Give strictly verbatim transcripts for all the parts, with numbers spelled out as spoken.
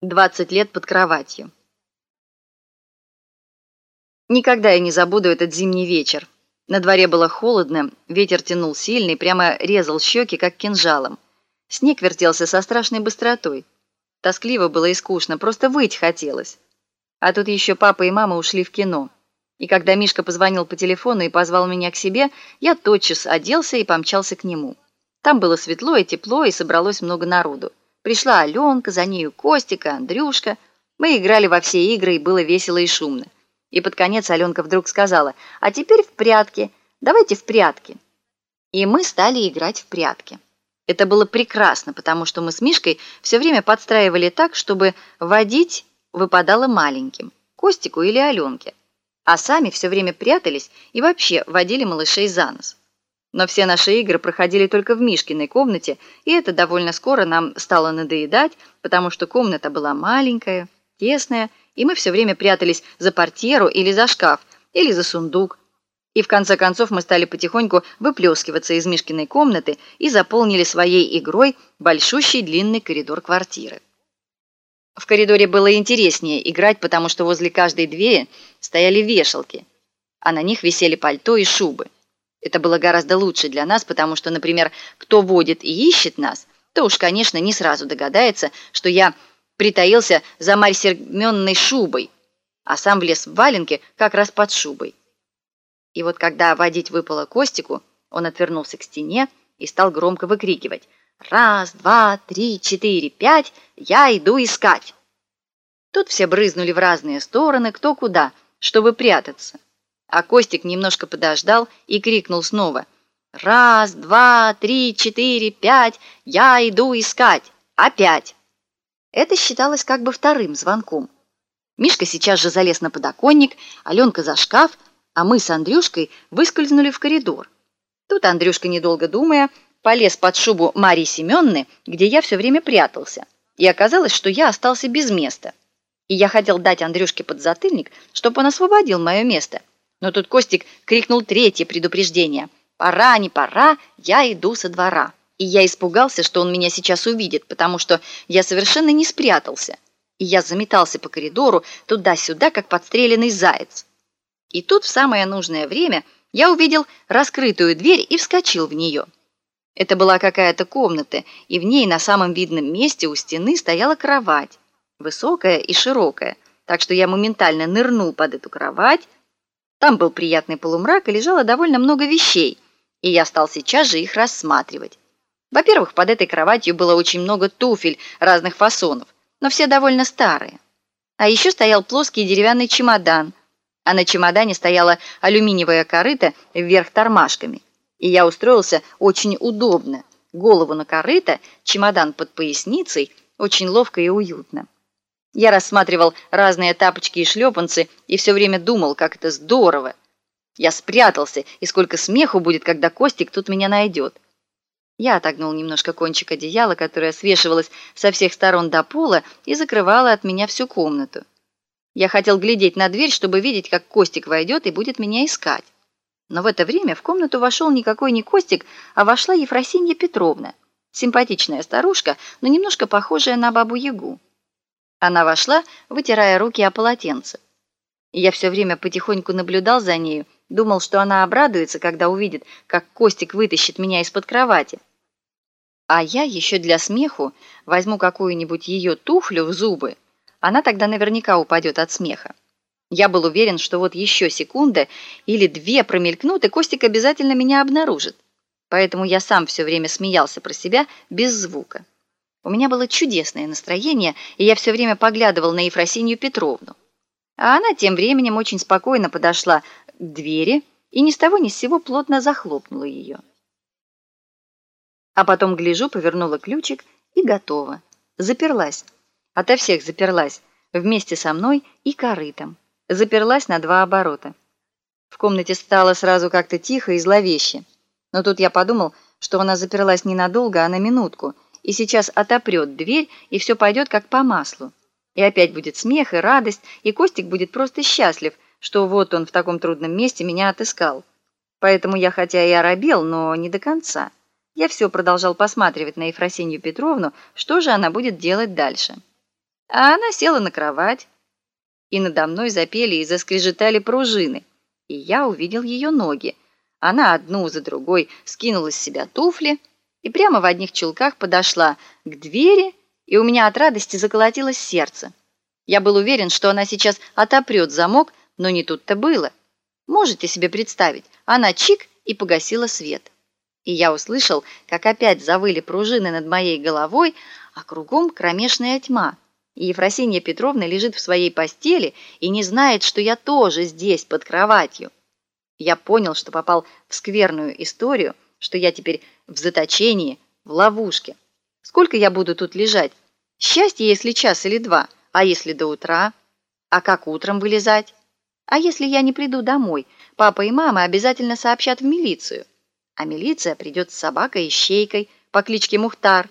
двадцать лет под кроватью. Никогда я не забуду этот зимний вечер. На дворе было холодно, ветер тянул сильный, прямо резал щеки, как кинжалом. Снег вертелся со страшной быстротой. Тоскливо было и скучно, просто выть хотелось. А тут еще папа и мама ушли в кино. И когда Мишка позвонил по телефону и позвал меня к себе, я тотчас оделся и помчался к нему. Там было светло и тепло, и собралось много народу. Пришла Аленка, за нею Костика, Андрюшка. Мы играли во все игры, и было весело и шумно. И под конец Аленка вдруг сказала: «А теперь в прятки, давайте в прятки». И мы стали играть в прятки. Это было прекрасно, потому что мы с Мишкой все время подстраивали так, чтобы водить выпадало маленьким, Костику или Аленке, а сами все время прятались и вообще водили малышей за нос. Но все наши игры проходили только в Мишкиной комнате, и это довольно скоро нам стало надоедать, потому что комната была маленькая, тесная, и мы все время прятались за портьеру или за шкаф, или за сундук. И в конце концов мы стали потихоньку выплескиваться из Мишкиной комнаты и заполнили своей игрой большущий длинный коридор квартиры. В коридоре было интереснее играть, потому что возле каждой двери стояли вешалки, а на них висели пальто и шубы. Это было гораздо лучше для нас, потому что, например, кто водит и ищет нас, то уж, конечно, не сразу догадается, что я притаился за Марьей Семенной шубой, а сам влез в валенки как раз под шубой. И вот когда водить выпало Костику, он отвернулся к стене и стал громко выкрикивать: «Раз, два, три, четыре, пять, я иду искать!» Тут все брызнули в разные стороны, кто куда, чтобы прятаться. А Костик немножко подождал и крикнул снова: «Раз, два, три, четыре, пять, я иду искать! Опять!» Это считалось как бы вторым звонком. Мишка сейчас же залез на подоконник, Аленка за шкаф, а мы с Андрюшкой выскользнули в коридор. Тут Андрюшка, недолго думая, полез под шубу Марьи Семенны, где я все время прятался, и оказалось, что я остался без места. И я хотел дать Андрюшке подзатыльник, чтобы он освободил мое место. Но тут Костик крикнул третье предупреждение: «Пора, не пора, я иду со двора». И я испугался, что он меня сейчас увидит, потому что я совершенно не спрятался. И я заметался по коридору туда-сюда, как подстреленный заяц. И тут в самое нужное время я увидел раскрытую дверь и вскочил в нее. Это была какая-то комната, и в ней на самом видном месте у стены стояла кровать, высокая и широкая, так что я моментально нырнул под эту кровать. Там был приятный полумрак и лежало довольно много вещей, и я стал сейчас же их рассматривать. Во-первых, под этой кроватью было очень много туфель разных фасонов, но все довольно старые. А еще стоял плоский деревянный чемодан, а на чемодане стояла алюминиевая корыта вверх тормашками. И я устроился очень удобно. Голову на корыто, чемодан под поясницей, очень ловко и уютно. Я рассматривал разные тапочки и шлепанцы и все время думал, как это здорово. Я спрятался, и сколько смеху будет, когда Костик тут меня найдет. Я отогнул немножко кончик одеяла, которое свешивалось со всех сторон до пола и закрывало от меня всю комнату. Я хотел глядеть на дверь, чтобы видеть, как Костик войдет и будет меня искать. Но в это время в комнату вошел никакой не Костик, а вошла Ефросинья Петровна, симпатичная старушка, но немножко похожая на бабу-ягу. Она вошла, вытирая руки о полотенце. И я все время потихоньку наблюдал за нею, думал, что она обрадуется, когда увидит, как Костик вытащит меня из-под кровати. А я еще для смеху возьму какую-нибудь ее туфлю в зубы. Она тогда наверняка упадет от смеха. Я был уверен, что вот еще секунда или две промелькнут, и Костик обязательно меня обнаружит. Поэтому я сам все время смеялся про себя без звука. У меня было чудесное настроение, и я все время поглядывал на Ефросинью Петровну. А она тем временем очень спокойно подошла к двери и ни с того ни с сего плотно захлопнула ее. А потом, гляжу, повернула ключик и готово. Заперлась. Ото всех заперлась, вместе со мной и корытом. Заперлась на два оборота. В комнате стало сразу как-то тихо и зловеще. Но тут я подумал, что она заперлась ненадолго, а на минутку, и сейчас отопрет дверь, и все пойдет как по маслу. И опять будет смех и радость, и Костик будет просто счастлив, что вот он в таком трудном месте меня отыскал. Поэтому я хотя и оробел, но не до конца. Я все продолжал посматривать на Ефросинью Петровну, что же она будет делать дальше. А она села на кровать, и надо мной запели и заскрежетали пружины, и я увидел ее ноги. Она одну за другой скинула с себя туфли и прямо в одних чулках подошла к двери, и у меня от радости заколотилось сердце. Я был уверен, что она сейчас отопрет замок, но не тут-то было. Можете себе представить, она чик и погасила свет. И я услышал, как опять завыли пружины над моей головой, а кругом кромешная тьма. И Ефросинья Петровна лежит в своей постели и не знает, что я тоже здесь, под кроватью. Я понял, что попал в скверную историю, что я теперь в заточении, в ловушке. Сколько я буду тут лежать? Счастье, если час или два, а если до утра? А как утром вылезать? А если я не приду домой? Папа и мама обязательно сообщат в милицию. А милиция придет с собакой-ищейкой по кличке Мухтар.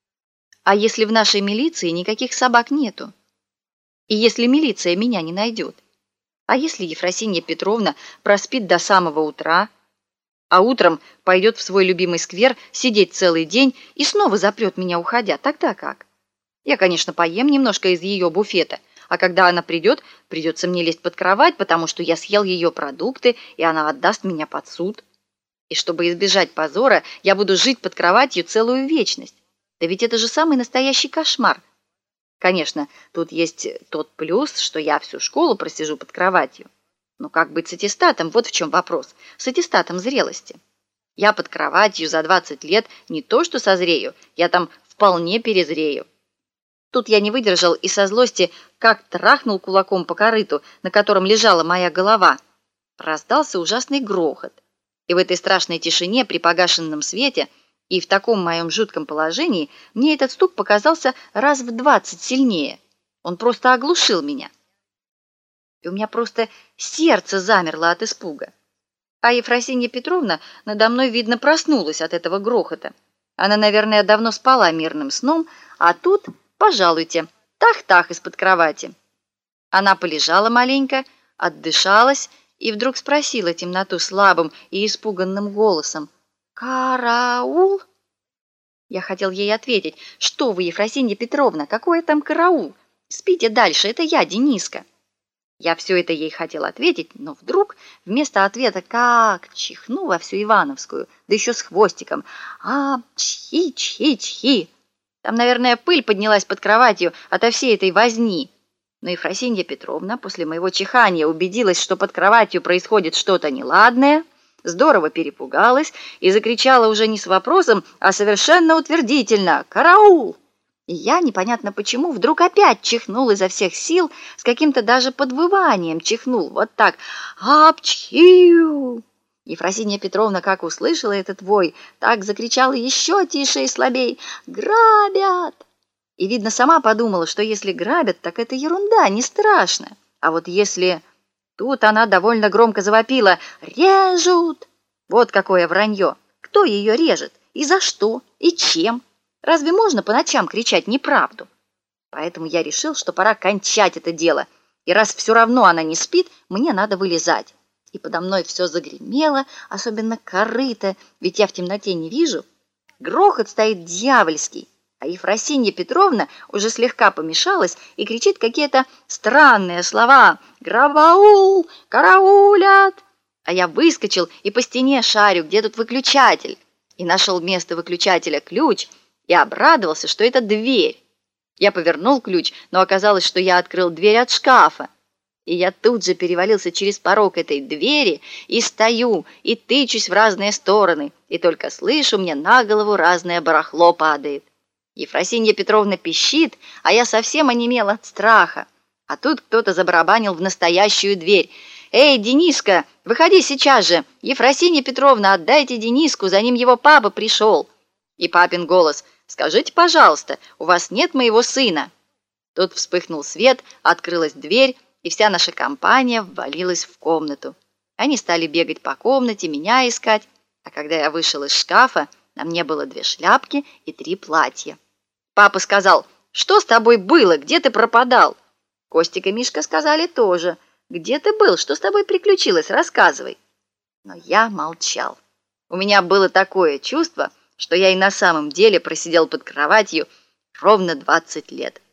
А если в нашей милиции никаких собак нету? И если милиция меня не найдет? А если Ефросинья Петровна проспит до самого утра, а утром пойдет в свой любимый сквер сидеть целый день и снова запрет меня, уходя, тогда как? Я, конечно, поем немножко из ее буфета, а когда она придет, придется мне лезть под кровать, потому что я съел ее продукты, и она отдаст меня под суд. И чтобы избежать позора, я буду жить под кроватью целую вечность. Да ведь это же самый настоящий кошмар. Конечно, тут есть тот плюс, что я всю школу просижу под кроватью. Но как быть с аттестатом? Вот в чем вопрос. С аттестатом зрелости. Я под кроватью за двадцать лет не то что созрею, я там вполне перезрею. Тут я не выдержал и со злости как трахнул кулаком по корыту, на котором лежала моя голова. Раздался ужасный грохот. И в этой страшной тишине при погашенном свете и в таком моем жутком положении мне этот стук показался раз в двадцать сильнее. Он просто оглушил меня. И у меня просто сердце замерло от испуга. А Ефросинья Петровна надо мной, видно, проснулась от этого грохота. Она, наверное, давно спала мирным сном, а тут, пожалуйте, тах-тах из-под кровати. Она полежала маленько, отдышалась и вдруг спросила темноту слабым и испуганным голосом: «Караул?» Я хотел ей ответить: «Что вы, Ефросинья Петровна, какой там караул? Спите дальше, это я, Дениска». Я все это ей хотел ответить, но вдруг вместо ответа как чихну во всю Ивановскую, да еще с хвостиком. А, чхи, чхи, чхи. Там, наверное, пыль поднялась под кроватью ото всей этой возни. Но Ефросинья Петровна после моего чихания убедилась, что под кроватью происходит что-то неладное, здорово перепугалась и закричала уже не с вопросом, а совершенно утвердительно: «Караул!» И я, непонятно почему, вдруг опять чихнул изо всех сил, с каким-то даже подвыванием чихнул, вот так: «Апчхию!» Ефросинья Петровна, как услышала этот вой, так закричала еще тише и слабей: «Грабят!» И, видно, сама подумала, что если грабят, так это ерунда, не страшно. А вот если... Тут она довольно громко завопила: «Режут!» Вот какое вранье! Кто ее режет? И за что? И чем? Разве можно по ночам кричать неправду? Поэтому я решил, что пора кончать это дело. И раз все равно она не спит, мне надо вылезать. И подо мной все загремело, особенно корыто, ведь я в темноте не вижу. Грохот стоит дьявольский. А Ефросинья Петровна уже слегка помешалась и кричит какие-то странные слова: «Грабаул! Караулят!» А я выскочил и по стене шарю, где тут выключатель. И нашел вместо выключателя ключ, и обрадовался, что это дверь. Я повернул ключ, но оказалось, что я открыл дверь от шкафа. И я тут же перевалился через порог этой двери и стою, и тычусь в разные стороны, и только слышу, мне на голову разное барахло падает. Ефросинья Петровна пищит, а я совсем онемел от страха. А тут кто-то забарабанил в настоящую дверь: «Эй, Дениска, выходи сейчас же! Ефросинья Петровна, отдайте Дениску, за ним его папа пришел!» И папин голос: «Скажите, пожалуйста, у вас нет моего сына?» Тут вспыхнул свет, открылась дверь, и вся наша компания ввалилась в комнату. Они стали бегать по комнате, меня искать, а когда я вышел из шкафа, на мне было две шляпки и три платья. Папа сказал: «Что с тобой было? Где ты пропадал?» Костик и Мишка сказали тоже: «Где ты был? Что с тобой приключилось? Рассказывай». Но я молчал. У меня было такое чувство, что я и на самом деле просидел под кроватью ровно двадцать лет.